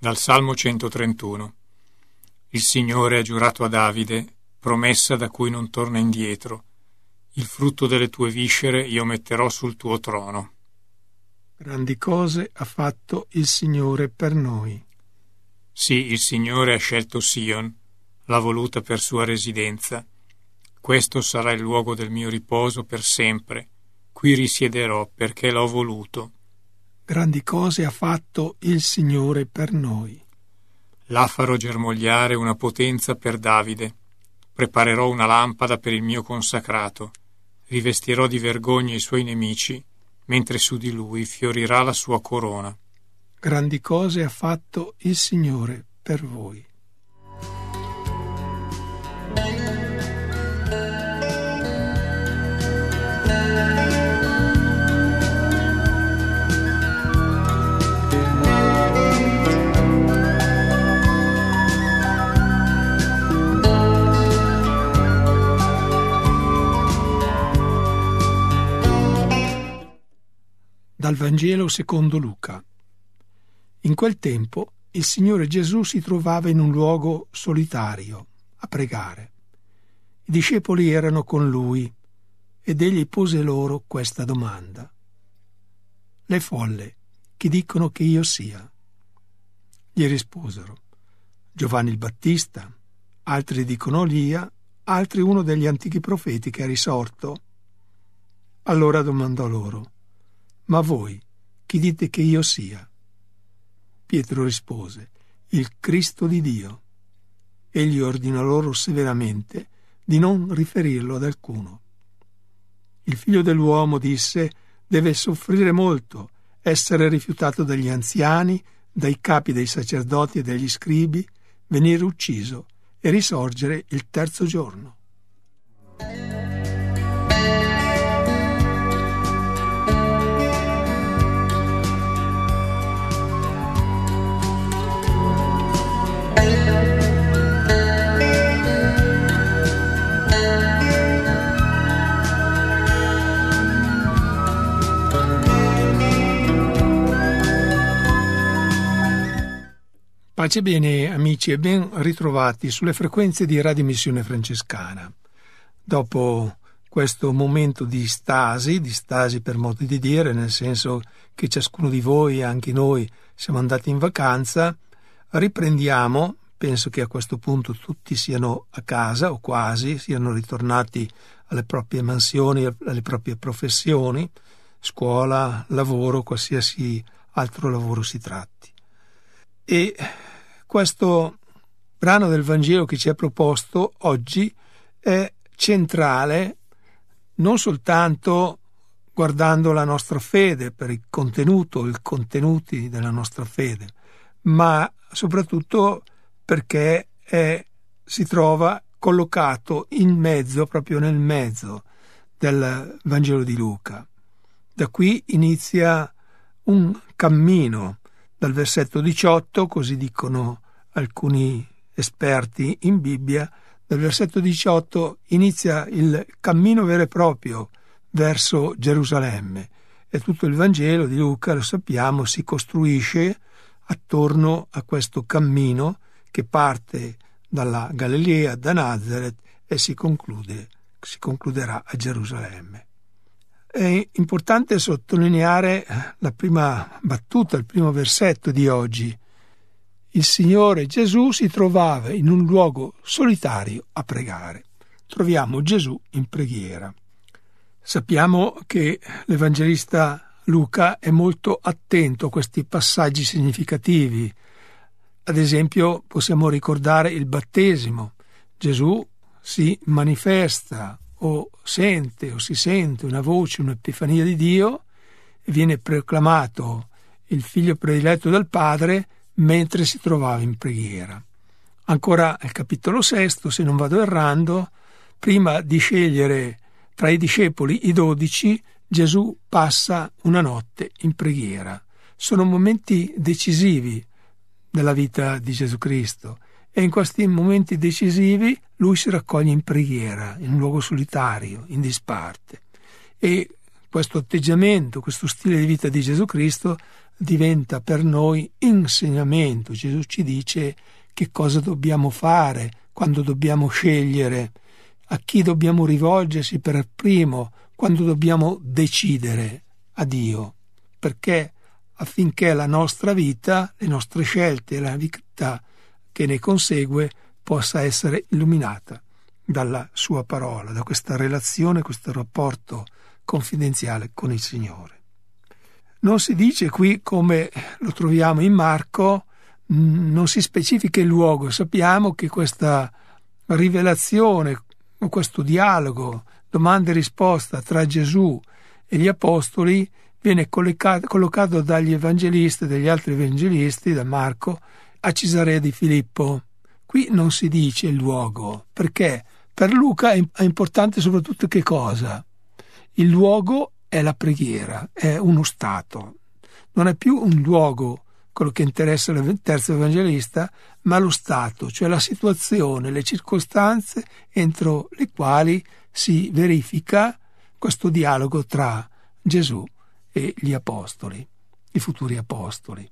Dal Salmo 131. Il Signore ha giurato a Davide, promessa da cui non torna indietro. Il frutto delle tue viscere io metterò sul tuo trono. Grandi cose ha fatto il Signore per noi. Sì, il Signore ha scelto Sion, l'ha voluta per sua residenza. Questo sarà il luogo del mio riposo per sempre. Qui risiederò perché l'ho voluto. Grandi cose ha fatto il Signore per noi. Là farò germogliare una potenza per Davide. Preparerò una lampada per il mio consacrato. Rivestirò di vergogna i suoi nemici, mentre su di lui fiorirà la sua corona. Grandi cose ha fatto il Signore per voi. Dal Vangelo secondo Luca. In quel tempo il Signore Gesù si trovava in un luogo solitario, a pregare. I discepoli erano con lui ed egli pose loro questa domanda. Le folle, chi dicono che io sia? Gli risposero, Giovanni il Battista, altri dicono Elia, altri uno degli antichi profeti che è risorto. Allora domandò loro, ma voi, chi dite che io sia? Pietro rispose, il Cristo di Dio. Egli ordinò loro severamente di non riferirlo ad alcuno. Il figlio dell'uomo, disse, deve soffrire molto, essere rifiutato dagli anziani, dai capi dei sacerdoti e degli scribi, venire ucciso e risorgere il terzo giorno. Pace e bene amici e ben ritrovati sulle frequenze di Radio Missione Francescana. Dopo questo momento di stasi per modo di dire, nel senso che ciascuno di voi, anche noi, siamo andati in vacanza, riprendiamo, penso che a questo punto tutti siano a casa o quasi, siano ritornati alle proprie mansioni, alle proprie professioni, scuola, lavoro, qualsiasi altro lavoro si tratti. E questo brano del Vangelo che ci è proposto oggi è centrale non soltanto guardando la nostra fede per il contenuti della nostra fede, ma soprattutto perché si trova collocato in mezzo, proprio nel mezzo del Vangelo di Luca. Da qui inizia un cammino. Dal versetto 18, così dicono alcuni esperti in Bibbia, dal versetto 18 inizia il cammino vero e proprio verso Gerusalemme e tutto il Vangelo di Luca, lo sappiamo, si costruisce attorno a questo cammino che parte dalla Galilea, da Nazaret e si concluderà a Gerusalemme. È importante sottolineare la prima battuta, il primo versetto di oggi. Il Signore Gesù si trovava in un luogo solitario a pregare. Troviamo Gesù in preghiera. Sappiamo che l'Evangelista Luca è molto attento a questi passaggi significativi. Ad esempio, possiamo ricordare il battesimo. Gesù si manifesta o si sente una voce, un'epifania di Dio e viene proclamato il figlio prediletto dal Padre mentre si trovava in preghiera. Ancora al capitolo 6, se non vado errando, prima di scegliere tra i discepoli i 12, Gesù passa una notte in preghiera. Sono momenti decisivi della vita di Gesù Cristo. E in questi momenti decisivi lui si raccoglie in preghiera, in un luogo solitario, in disparte. E questo atteggiamento, questo stile di vita di Gesù Cristo diventa per noi insegnamento. Gesù ci dice che cosa dobbiamo fare, quando dobbiamo scegliere, a chi dobbiamo rivolgersi per primo, quando dobbiamo decidere a Dio, perché affinché la nostra vita, le nostre scelte e la vita che ne consegue possa essere illuminata dalla sua parola, da questa relazione, questo rapporto confidenziale con il Signore. Non si dice qui, come lo troviamo in Marco, non si specifica il luogo. Sappiamo che questa rivelazione, questo dialogo, domanda e risposta tra Gesù e gli apostoli viene collocato dagli evangelisti, dagli altri evangelisti, da Marco, a Cesarea di Filippo. Qui non si dice il luogo, perché per Luca è importante soprattutto che cosa? Il luogo è la preghiera, è uno stato. Non è più un luogo quello che interessa il terzo evangelista, ma lo stato, cioè la situazione, le circostanze entro le quali si verifica questo dialogo tra Gesù e gli apostoli, i futuri apostoli,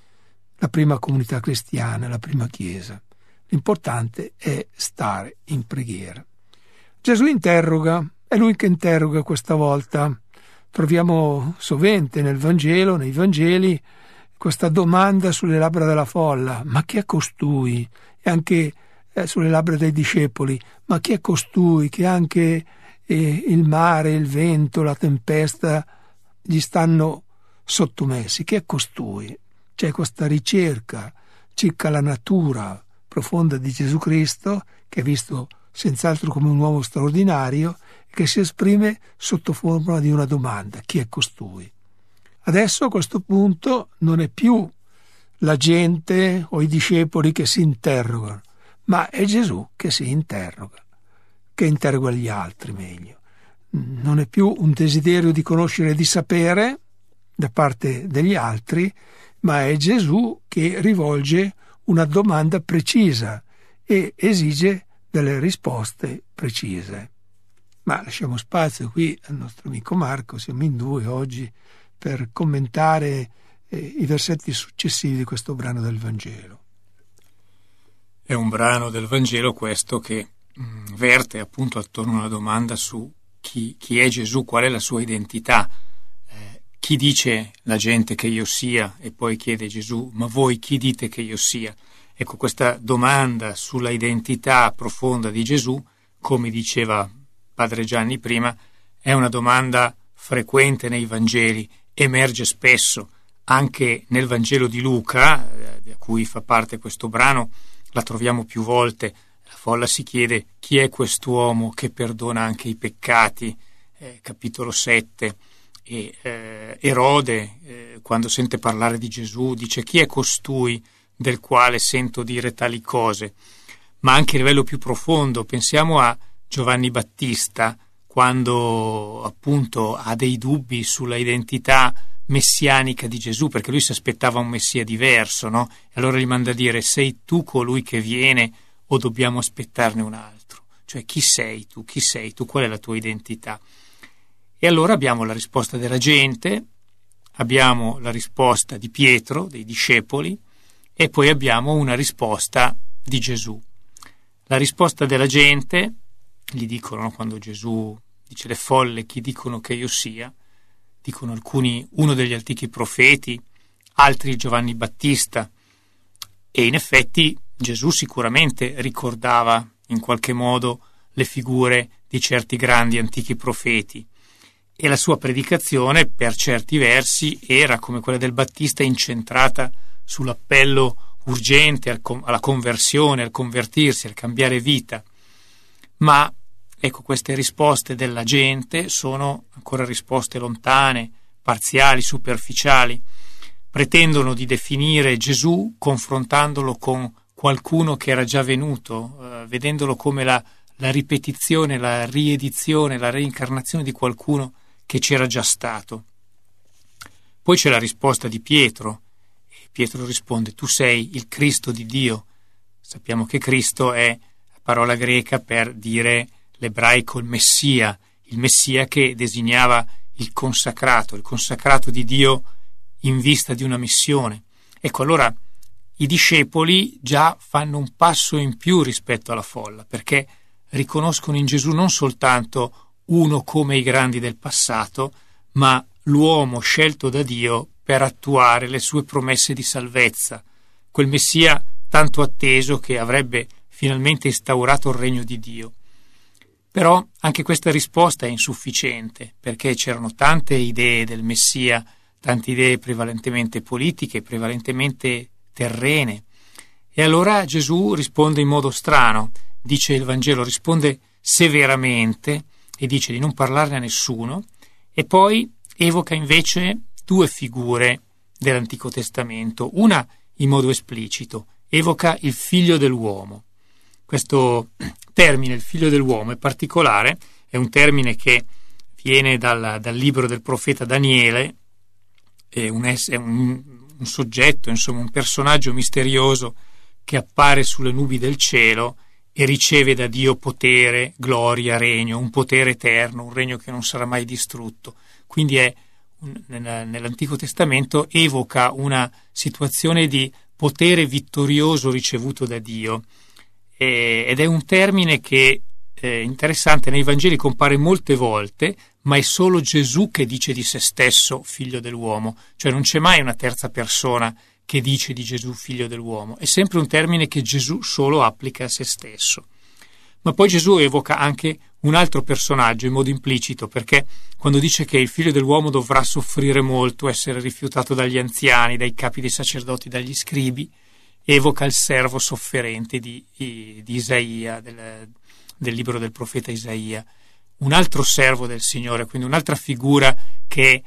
la prima comunità cristiana, la prima chiesa. L'importante è stare in preghiera. Gesù interroga, è lui che interroga questa volta. Troviamo sovente nel Vangelo, nei Vangeli, questa domanda sulle labbra della folla: ma chi è costui? E anche sulle labbra dei discepoli: ma chi è costui che anche il mare, il vento, la tempesta gli stanno sottomessi? Chi è costui? C'è questa ricerca circa la natura profonda di Gesù Cristo, che è visto senz'altro come un uomo straordinario, che si esprime sotto forma di una domanda: chi è costui? Adesso a questo punto non è più la gente o i discepoli che si interrogano, ma è Gesù che si interroga, che interroga gli altri meglio. Non è più un desiderio di conoscere e di sapere da parte degli altri, ma è Gesù che rivolge una domanda precisa e esige delle risposte precise. Ma lasciamo spazio qui al nostro amico Marco, siamo in due oggi, per commentare i versetti successivi di questo brano del Vangelo. È un brano del Vangelo questo che verte appunto attorno a una domanda su chi è Gesù, qual è la sua identità. Chi dice la gente che io sia? E poi chiede Gesù: ma voi chi dite che io sia? Ecco, questa domanda sulla identità profonda di Gesù, come diceva Padre Gianni prima, è una domanda frequente nei Vangeli, emerge spesso anche nel Vangelo di Luca, da cui fa parte questo brano, la troviamo più volte. La folla si chiede: chi è quest'uomo che perdona anche i peccati? Capitolo 7. E Erode, quando sente parlare di Gesù, dice: chi è costui del quale sento dire tali cose? Ma anche a livello più profondo, pensiamo a Giovanni Battista, quando appunto ha dei dubbi sulla identità messianica di Gesù, perché lui si aspettava un messia diverso, no? E allora gli manda a dire: sei tu colui che viene o dobbiamo aspettarne un altro? Cioè, chi sei tu? Chi sei tu? Qual è la tua identità? E allora abbiamo la risposta della gente, abbiamo la risposta di Pietro, dei discepoli, e poi abbiamo una risposta di Gesù. La risposta della gente, gli dicono quando Gesù dice: le folle chi dicono che io sia? Dicono alcuni uno degli antichi profeti, altri Giovanni Battista. E in effetti Gesù sicuramente ricordava in qualche modo le figure di certi grandi antichi profeti, e la sua predicazione per certi versi era, come quella del Battista, incentrata sull'appello urgente alla conversione, al convertirsi, al cambiare vita. Ma ecco, queste risposte della gente sono ancora risposte lontane, parziali, superficiali. Pretendono di definire Gesù confrontandolo con qualcuno che era già venuto, vedendolo come la ripetizione, la riedizione, la reincarnazione di qualcuno che c'era già stato. Poi c'è la risposta di Pietro, e Pietro risponde: tu sei il Cristo di Dio. Sappiamo che Cristo è la parola greca per dire l'ebraico il Messia che designava il consacrato di Dio in vista di una missione. Ecco, allora i discepoli già fanno un passo in più rispetto alla folla, perché riconoscono in Gesù non soltanto uno come i grandi del passato, ma l'uomo scelto da Dio per attuare le sue promesse di salvezza, quel Messia tanto atteso che avrebbe finalmente instaurato il regno di Dio. Però anche questa risposta è insufficiente, perché c'erano tante idee del Messia, tante idee prevalentemente politiche, prevalentemente terrene. E allora Gesù risponde in modo strano, dice il Vangelo, risponde severamente e dice di non parlarne a nessuno, e poi evoca invece due figure dell'Antico Testamento, una in modo esplicito, evoca il figlio dell'uomo. Questo termine, il figlio dell'uomo, è particolare, è un termine che viene dal libro del profeta Daniele, è un soggetto, insomma un personaggio misterioso che appare sulle nubi del cielo e riceve da Dio potere, gloria, regno, un potere eterno, un regno che non sarà mai distrutto. Quindi nell'Antico Testamento evoca una situazione di potere vittorioso ricevuto da Dio, ed è un termine che è interessante, nei Vangeli compare molte volte, ma è solo Gesù che dice di se stesso figlio dell'uomo, cioè non c'è mai una terza persona che dice di Gesù figlio dell'uomo, è sempre un termine che Gesù solo applica a se stesso. Ma poi Gesù evoca anche un altro personaggio in modo implicito, perché quando dice che il figlio dell'uomo dovrà soffrire molto, essere rifiutato dagli anziani, dai capi dei sacerdoti, dagli scribi, evoca il servo sofferente di Isaia, del libro del profeta Isaia, un altro servo del Signore, quindi un'altra figura che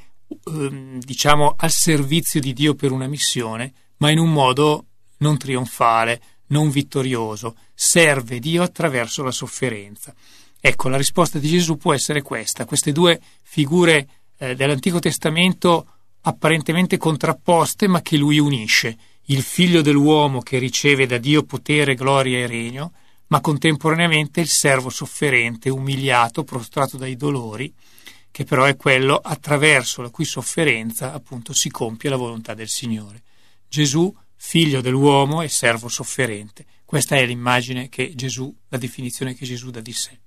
diciamo al servizio di Dio per una missione, ma in un modo non trionfale, non vittorioso, serve Dio attraverso la sofferenza. Ecco, la risposta di Gesù può essere questa, queste due figure dell'Antico Testamento apparentemente contrapposte, ma che lui unisce, il figlio dell'uomo che riceve da Dio potere, gloria e regno, ma contemporaneamente il servo sofferente, umiliato, prostrato dai dolori, che però è quello attraverso la cui sofferenza appunto si compie la volontà del Signore. Gesù, figlio dell'uomo e servo sofferente. Questa è l'immagine che Gesù, la definizione che Gesù dà di sé.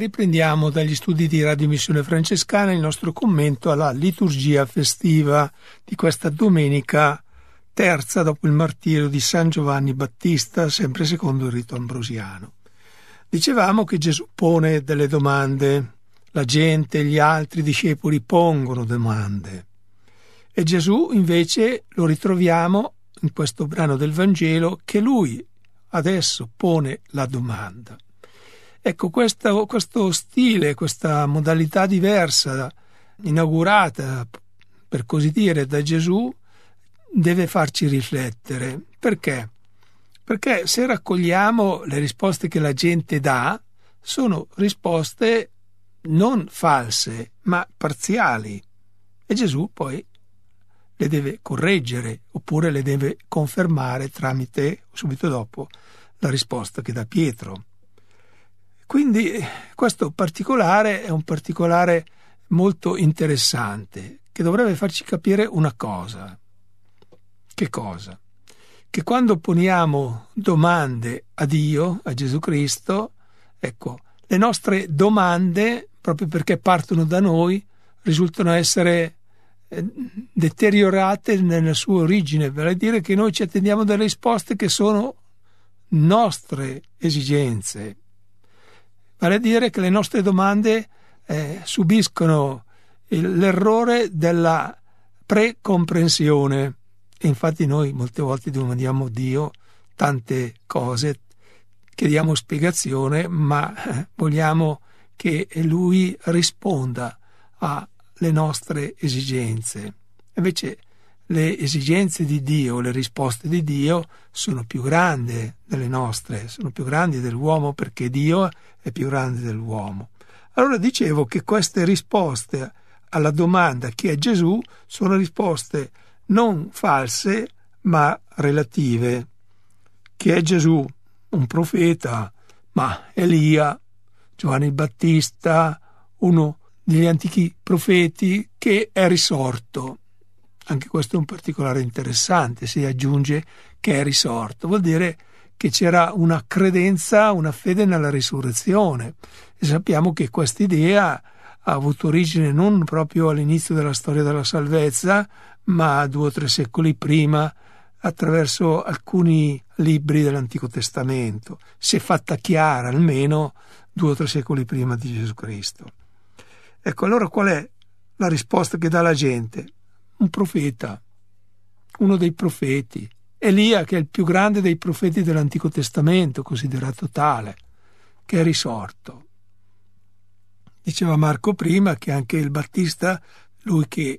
riprendiamo dagli studi di Radio Missione Francescana il nostro commento alla liturgia festiva di questa domenica terza dopo il martirio di San Giovanni Battista, sempre secondo il rito ambrosiano. Dicevamo che Gesù pone delle domande, la gente, gli altri discepoli pongono domande e Gesù invece lo ritroviamo in questo brano del Vangelo che lui adesso pone la domanda. Ecco, questo stile, questa modalità diversa, inaugurata, per così dire, da Gesù, deve farci riflettere. Perché? Perché se raccogliamo le risposte che la gente dà, sono risposte non false, ma parziali. E Gesù poi le deve correggere, oppure le deve confermare tramite, subito dopo, la risposta che dà Pietro. Quindi questo particolare è un particolare molto interessante che dovrebbe farci capire una cosa. Che cosa? Che quando poniamo domande a Dio, a Gesù Cristo, ecco, le nostre domande, proprio perché partono da noi, risultano essere deteriorate nella sua origine, vale a dire che noi ci attendiamo delle risposte che sono nostre esigenze. Vale a dire che le nostre domande subiscono l'errore della precomprensione e infatti noi molte volte domandiamo a Dio tante cose, chiediamo spiegazione, ma vogliamo che Lui risponda alle nostre esigenze. Invece le esigenze di Dio, le risposte di Dio sono più grandi delle nostre, sono più grandi dell'uomo perché Dio è più grande dell'uomo. Allora dicevo che queste risposte alla domanda chi è Gesù sono risposte non false ma relative. Chi è Gesù? Un profeta, ma Elia, Giovanni il Battista, uno degli antichi profeti che è risorto. Anche questo è un particolare interessante, si aggiunge che è risorto, vuol dire che c'era una credenza, una fede nella risurrezione e sappiamo che questa idea ha avuto origine non proprio all'inizio della storia della salvezza, ma 2 o 3 secoli prima attraverso alcuni libri dell'Antico Testamento, si è fatta chiara almeno 2 o 3 secoli prima di Gesù Cristo. Ecco, allora qual è la risposta che dà la gente? Un profeta, uno dei profeti, Elia, che è il più grande dei profeti dell'Antico Testamento, considerato tale, che è risorto. Diceva Marco prima che anche il Battista, lui che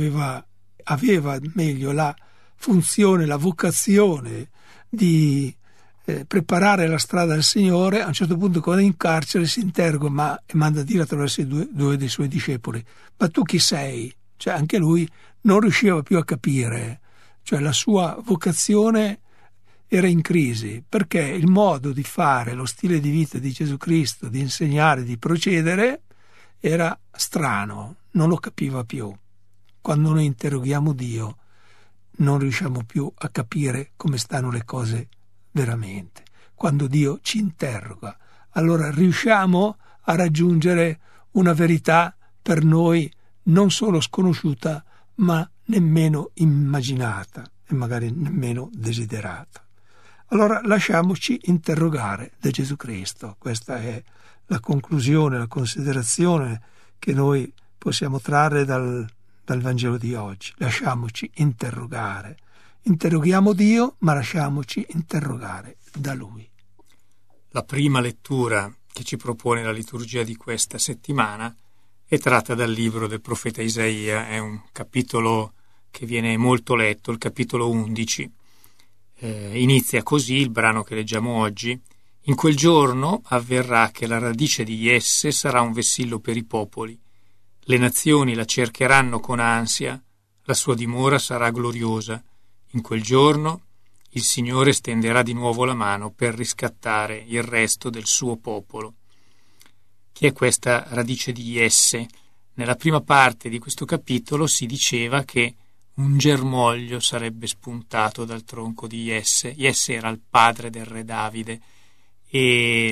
aveva meglio la funzione, la vocazione di preparare la strada al Signore, a un certo punto quando è in carcere si interroga e manda a dire attraverso i due dei suoi discepoli: ma tu chi sei? Cioè anche lui non riusciva più a capire, cioè la sua vocazione era in crisi, perché il modo di fare, lo stile di vita di Gesù Cristo, di insegnare, di procedere, era strano, non lo capiva più. Quando noi interroghiamo Dio non riusciamo più a capire come stanno le cose veramente. Quando Dio ci interroga, allora riusciamo a raggiungere una verità per noi non solo sconosciuta, ma nemmeno immaginata e magari nemmeno desiderata. Allora lasciamoci interrogare da Gesù Cristo. Questa è la conclusione, la considerazione che noi possiamo trarre dal Vangelo di oggi. Lasciamoci interrogare. Interroghiamo Dio, ma lasciamoci interrogare da Lui. La prima lettura che ci propone la liturgia di questa settimana è tratta dal libro del profeta Isaia. È un capitolo che viene molto letto, il capitolo 11. Inizia così il brano che leggiamo oggi: in quel giorno avverrà che la radice di Jesse sarà un vessillo per i popoli. Le nazioni la cercheranno con ansia, la sua dimora sarà gloriosa. In quel giorno il Signore stenderà di nuovo la mano per riscattare il resto del suo popolo. Chi è questa radice di Jesse? Nella prima parte di questo capitolo si diceva che un germoglio sarebbe spuntato dal tronco di Jesse. Jesse era il padre del re Davide e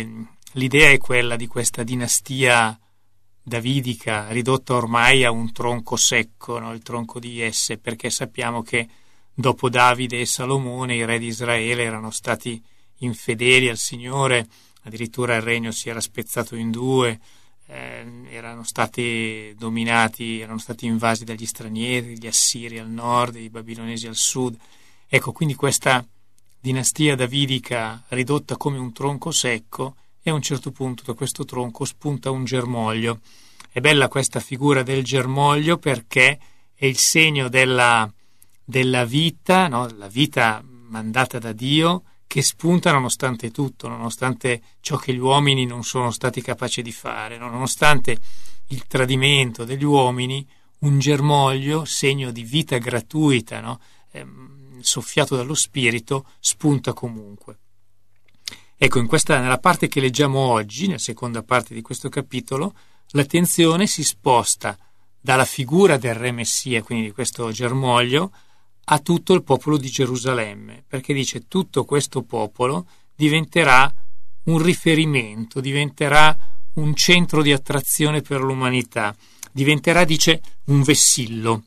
l'idea è quella di questa dinastia davidica ridotta ormai a un tronco secco, no? Il tronco di Jesse, perché sappiamo che dopo Davide e Salomone i re di Israele erano stati infedeli al Signore, addirittura il regno si era spezzato in due, erano stati dominati, erano stati invasi dagli stranieri, gli assiri al nord, i babilonesi al sud. Ecco, quindi questa dinastia davidica ridotta come un tronco secco, e a un certo punto da questo tronco spunta un germoglio. È bella questa figura del germoglio perché è il segno della vita, no? La vita mandata da Dio, che spunta nonostante tutto, nonostante ciò che gli uomini non sono stati capaci di fare, no? Nonostante il tradimento degli uomini, un germoglio, segno di vita gratuita, no? Soffiato dallo Spirito, spunta comunque. Ecco, nella parte che leggiamo oggi, nella seconda parte di questo capitolo, l'attenzione si sposta dalla figura del re Messia, quindi di questo germoglio, a tutto il popolo di Gerusalemme, perché dice tutto questo popolo diventerà un riferimento, diventerà un centro di attrazione per l'umanità, diventerà, dice, un vessillo,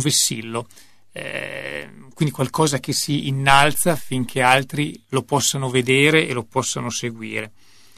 quindi qualcosa che si innalza affinché altri lo possano vedere e lo possano seguire.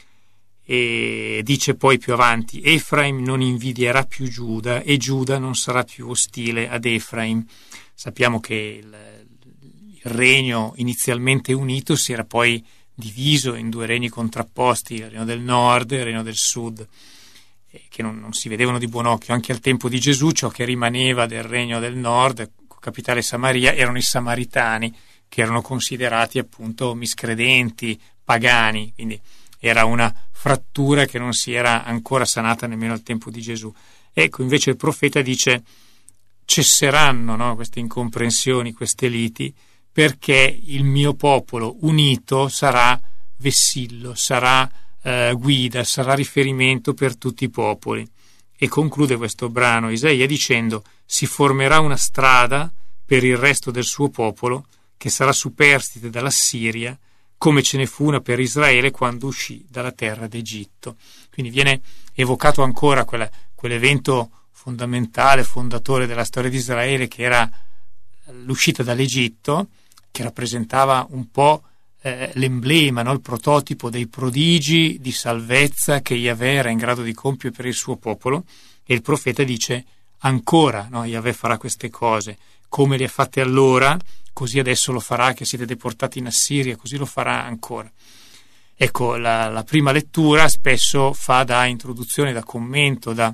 E dice poi più avanti: Efraim non invidierà più Giuda e Giuda non sarà più ostile ad Efraim. Sappiamo che il regno inizialmente unito si era poi diviso in due regni contrapposti, il regno del nord e il regno del sud, che non si vedevano di buon occhio. Anche al tempo di Gesù ciò che rimaneva del regno del nord, capitale Samaria, erano i samaritani, che erano considerati appunto miscredenti, pagani, quindi era una frattura che non si era ancora sanata nemmeno al tempo di Gesù. Ecco, invece il profeta dice: cesseranno, no, queste incomprensioni, queste liti, perché il mio popolo unito sarà vessillo, sarà guida, sarà riferimento per tutti i popoli. E conclude questo brano Isaia dicendo: si formerà una strada per il resto del suo popolo che sarà superstite dalla Siria, come ce ne fu una per Israele quando uscì dalla terra d'Egitto. Quindi viene evocato ancora quell'evento fondamentale, fondatore della storia di Israele, che era l'uscita dall'Egitto, che rappresentava un po' l'emblema, no? Il prototipo dei prodigi di salvezza che Yahweh era in grado di compiere per il suo popolo. E il profeta dice: ancora, no? Yahweh farà queste cose, come le ha fatte allora, così adesso lo farà, che siete deportati in Assiria, così lo farà ancora. Ecco, la prima lettura spesso fa da introduzione, da commento, da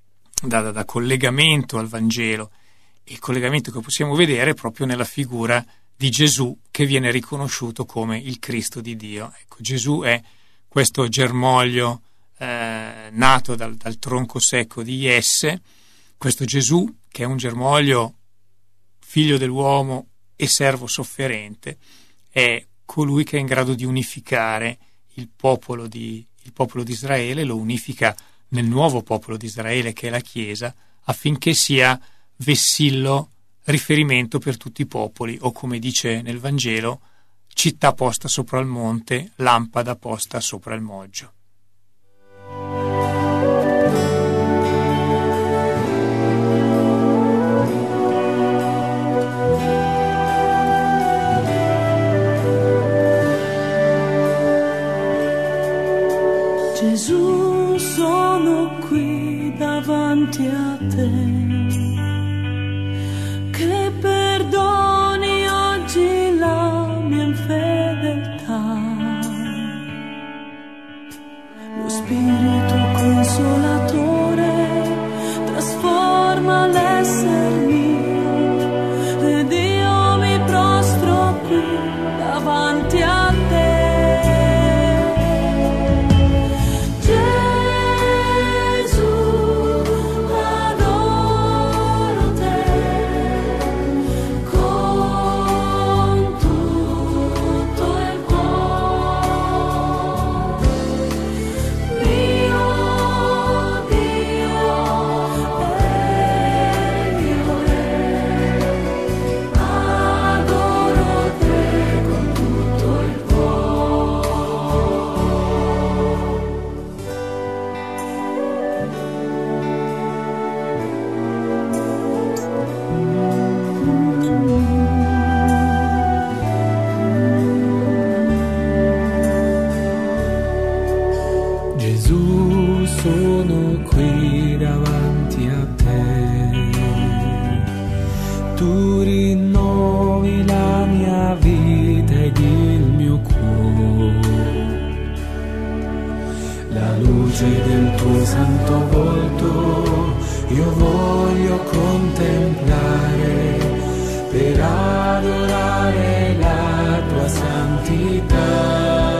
collegamento al Vangelo, e il collegamento che possiamo vedere è proprio nella figura di Gesù, che viene riconosciuto come il Cristo di Dio. Ecco, Gesù è questo germoglio nato dal tronco secco di Jesse, questo Gesù che è un germoglio figlio dell'uomo e servo sofferente, è colui che è in grado di unificare il popolo di Israele, lo unifica nel nuovo popolo di Israele che è la Chiesa, affinché sia vessillo, riferimento per tutti i popoli, o come dice nel Vangelo, città posta sopra il monte, lampada posta sopra il moggio. Gesù, sono qui davanti a te, che perdoni oggi la mia infedeltà. Lo Spirito Consolatore trasforma l'esser mio, ed io mi prostro qui davanti a te. Gesù, adoro santo volto io voglio contemplare per adorare la tua santità.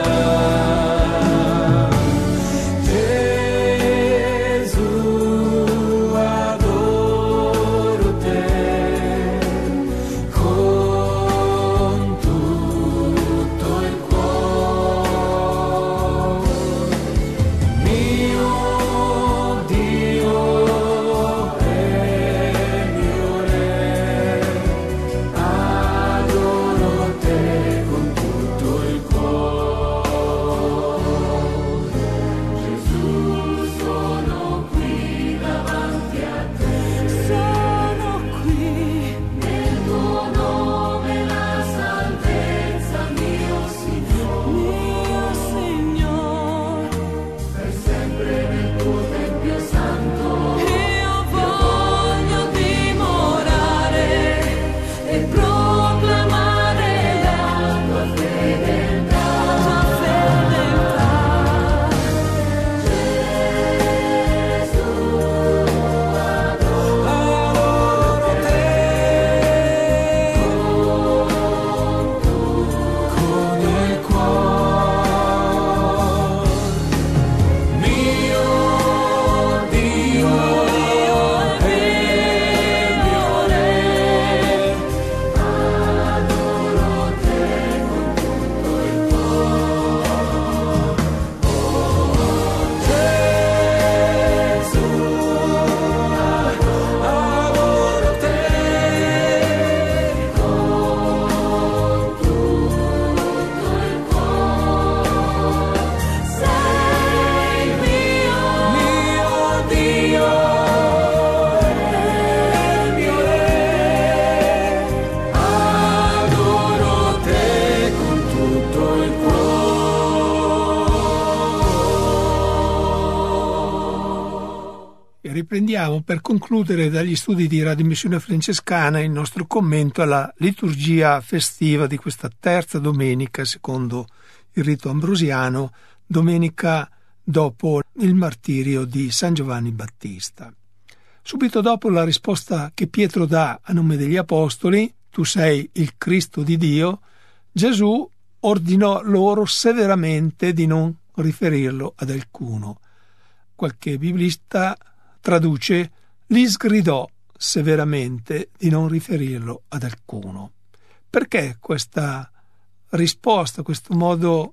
Riprendiamo per concludere dagli studi di Radio Missione Francescana il nostro commento alla liturgia festiva di questa terza domenica, secondo il rito ambrosiano, domenica dopo il martirio di San Giovanni Battista. Subito dopo la risposta che Pietro dà a nome degli Apostoli, tu sei il Cristo di Dio, Gesù ordinò loro severamente di non riferirlo ad alcuno. Qualche biblista traduce, li sgridò severamente di non riferirlo ad alcuno. Perché questa risposta, questo modo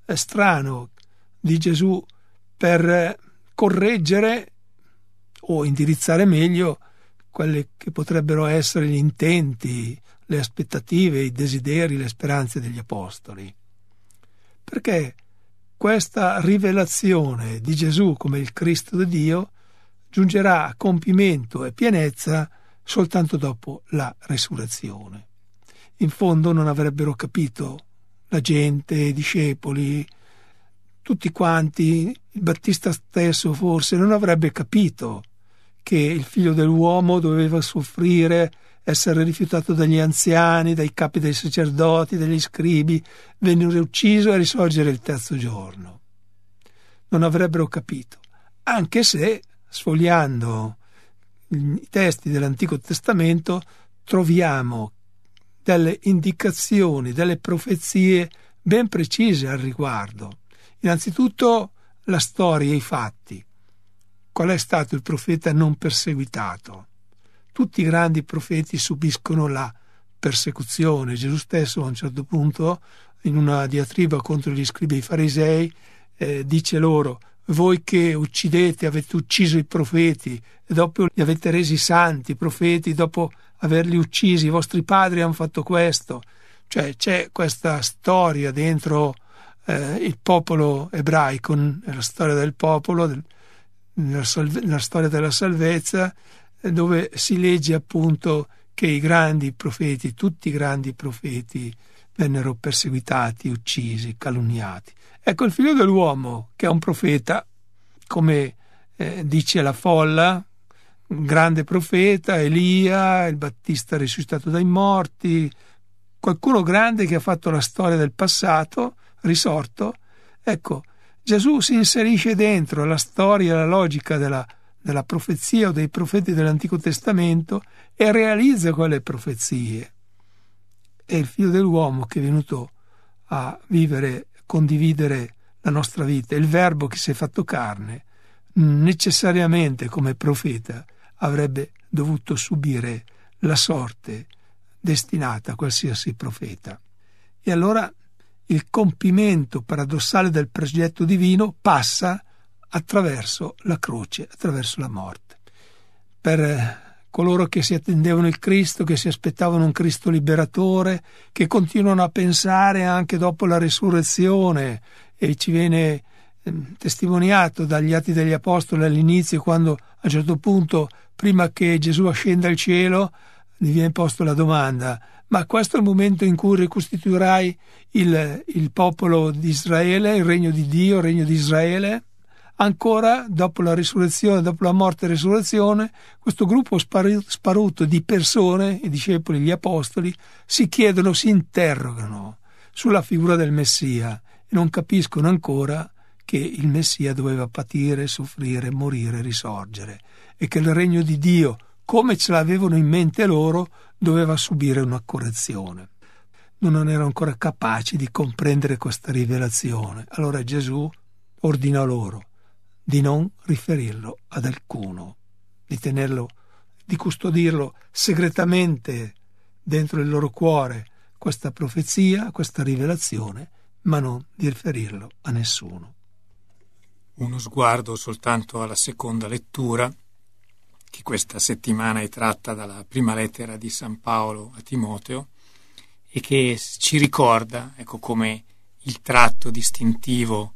strano di Gesù per correggere o indirizzare meglio quelli che potrebbero essere gli intenti, le aspettative, i desideri, le speranze degli Apostoli? Perché questa rivelazione di Gesù come il Cristo di Dio giungerà a compimento e pienezza soltanto dopo la resurrezione. In fondo non avrebbero capito la gente, i discepoli, tutti quanti, il Battista stesso forse non avrebbe capito che il figlio dell'uomo doveva soffrire, essere rifiutato dagli anziani, dai capi dei sacerdoti, dagli scribi, venire ucciso e risorgere il terzo giorno. Non avrebbero capito, anche se sfogliando i testi dell'Antico Testamento troviamo delle indicazioni, delle profezie ben precise al riguardo. Innanzitutto la storia e i fatti. Qual è stato il profeta non perseguitato? Tutti i grandi profeti subiscono la persecuzione. Gesù stesso a un certo punto, in una diatriba contro gli scribi e i farisei, dice loro: voi che uccidete, avete ucciso i profeti e dopo li avete resi santi, i profeti, dopo averli uccisi, i vostri padri hanno fatto questo. Cioè c'è questa storia dentro il popolo ebraico, la storia del popolo, la storia della salvezza, dove si legge appunto che i grandi profeti, tutti i grandi profeti, vennero perseguitati, uccisi, calunniati. Ecco, il figlio dell'uomo, che è un profeta, come dice la folla, un grande profeta, Elia, il Battista risuscitato dai morti, qualcuno grande che ha fatto la storia del passato, risorto. Ecco, Gesù si inserisce dentro la storia, la logica della profezia o dei profeti dell'Antico Testamento e realizza quelle profezie. È il Figlio dell'uomo che è venuto a vivere, condividere la nostra vita, il Verbo che si è fatto carne, necessariamente come profeta avrebbe dovuto subire la sorte destinata a qualsiasi profeta. E allora il compimento paradossale del progetto divino passa attraverso la croce, attraverso la morte. Per coloro che si attendevano il Cristo, che si aspettavano un Cristo liberatore, che continuano a pensare anche dopo la risurrezione, e ci viene testimoniato dagli Atti degli Apostoli all'inizio, quando a un certo punto, prima che Gesù ascenda al cielo, gli viene posto la domanda: ma questo è il momento in cui ricostituirai il popolo di Israele, il regno di Dio, il regno di Israele? Ancora, dopo la risurrezione, dopo la morte e risurrezione, questo gruppo sparuto di persone, i discepoli, gli apostoli, si chiedono, si interrogano sulla figura del Messia e non capiscono ancora che il Messia doveva patire, soffrire, morire, risorgere, e che il regno di Dio, come ce l'avevano in mente loro, doveva subire una correzione. Non erano ancora capaci di comprendere questa rivelazione. Allora Gesù ordina loro di non riferirlo ad alcuno, di tenerlo, di custodirlo segretamente dentro il loro cuore, questa profezia, questa rivelazione, ma non di riferirlo a nessuno. Uno sguardo soltanto alla seconda lettura, che questa settimana è tratta dalla prima lettera di San Paolo a Timoteo, e che ci ricorda, ecco, come il tratto distintivo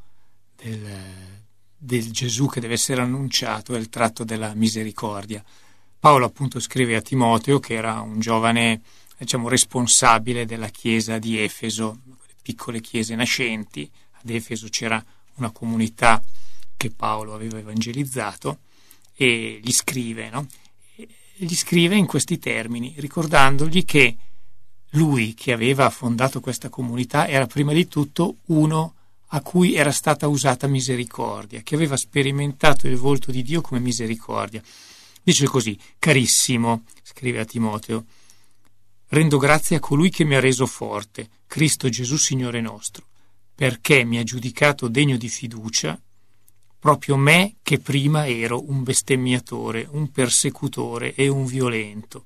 del Gesù che deve essere annunciato è il tratto della misericordia. Paolo appunto scrive a Timoteo, che era un giovane, responsabile della chiesa di Efeso, le piccole chiese nascenti. Ad Efeso c'era una comunità che Paolo aveva evangelizzato, e gli scrive, gli scrive in questi termini, ricordandogli che lui, che aveva fondato questa comunità, era prima di tutto uno a cui era stata usata misericordia, che aveva sperimentato il volto di Dio come misericordia. Dice così: carissimo, scrive a Timoteo, rendo grazie a colui che mi ha reso forte, Cristo Gesù Signore nostro, perché mi ha giudicato degno di fiducia, proprio me che prima ero un bestemmiatore, un persecutore e un violento.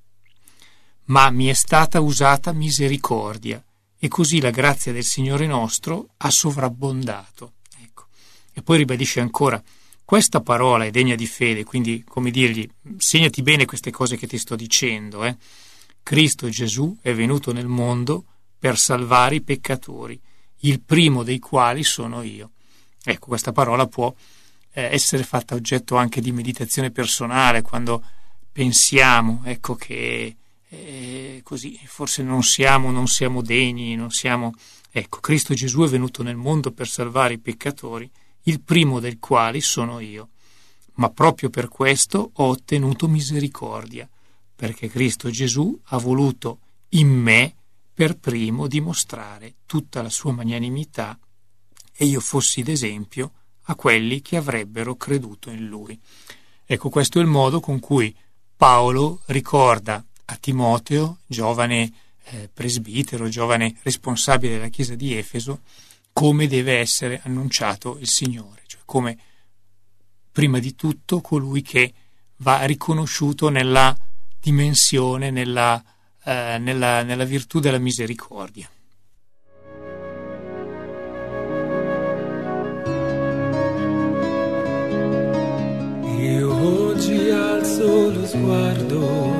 Ma mi è stata usata misericordia, e così la grazia del Signore nostro ha sovrabbondato. Ecco. E poi ribadisce ancora: questa parola è degna di fede, quindi, come dirgli, segnati bene queste cose che ti sto dicendo. Cristo Gesù è venuto nel mondo per salvare i peccatori, il primo dei quali sono io. Ecco, questa parola può essere fatta oggetto anche di meditazione personale, quando pensiamo, ecco, che così forse non siamo degni, non siamo. Ecco, Cristo Gesù è venuto nel mondo per salvare i peccatori, il primo del quali sono io. Ma proprio per questo ho ottenuto misericordia, perché Cristo Gesù ha voluto in me per primo dimostrare tutta la sua magnanimità, e io fossi d'esempio a quelli che avrebbero creduto in lui. Ecco, questo è il modo con cui Paolo ricorda a Timoteo, giovane presbitero, giovane responsabile della chiesa di Efeso, come deve essere annunciato il Signore, cioè come prima di tutto colui che va riconosciuto nella dimensione, nella virtù della misericordia. Io oggi alzo lo sguardo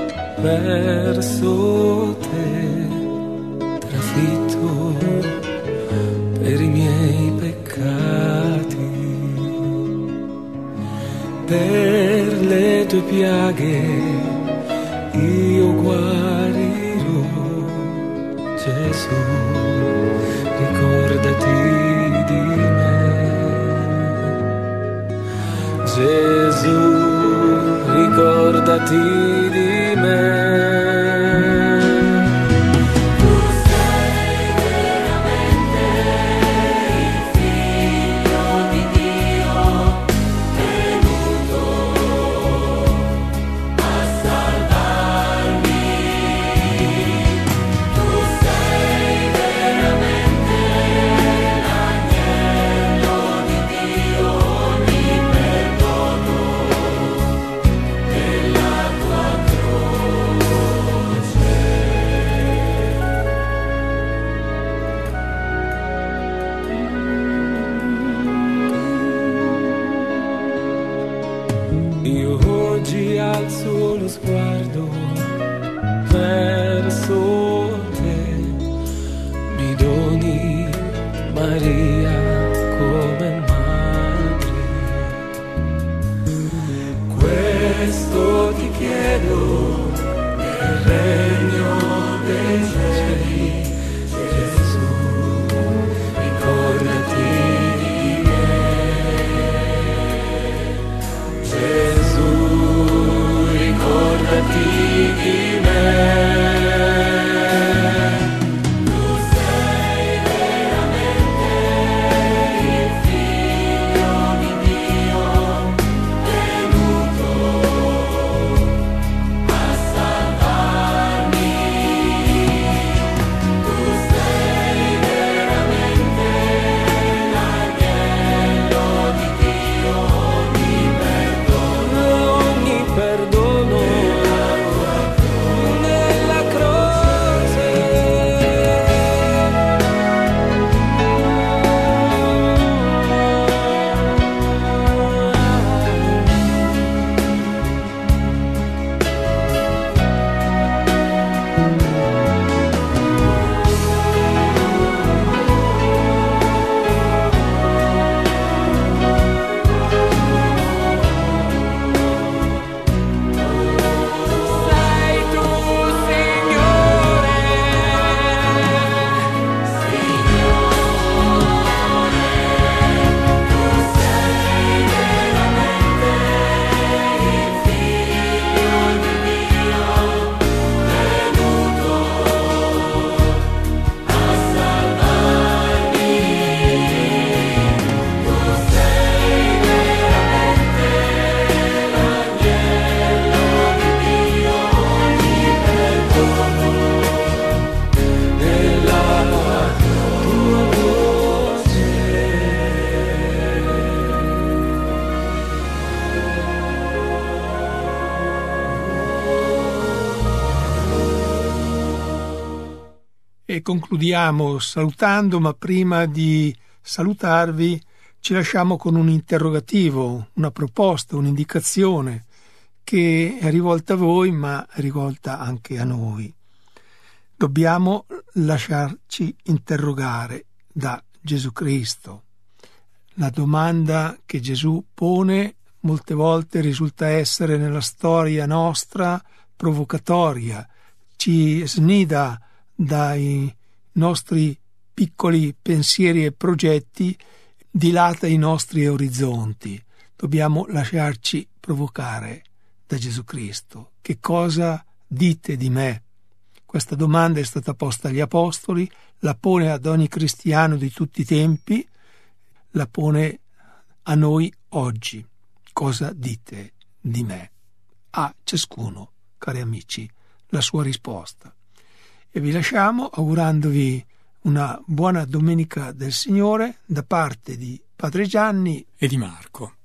verso te, trafitto per i miei peccati, per le tue piaghe io guarirò. Gesù, ricordati di me. Gesù, ricordati di me. Tu sei veramente il Figlio io ti chiedo nel regno dei cieli, Gesù, ricordati di me. Gesù, ricordati di me. E concludiamo salutando, ma prima di salutarvi ci lasciamo con un interrogativo, una proposta, un'indicazione che è rivolta a voi ma è rivolta anche a noi. Dobbiamo lasciarci interrogare da Gesù Cristo. La domanda che Gesù pone molte volte risulta essere nella storia nostra provocatoria, ci snida dai nostri piccoli pensieri e progetti, dilata i nostri orizzonti. Dobbiamo lasciarci provocare da Gesù Cristo. Che cosa dite di me? Questa domanda è stata posta agli Apostoli, la pone ad ogni cristiano di tutti i tempi, la pone a noi oggi. Cosa dite di me? A ciascuno, cari amici, la sua risposta. E vi lasciamo augurandovi una buona domenica del Signore da parte di Padre Gianni e di Marco.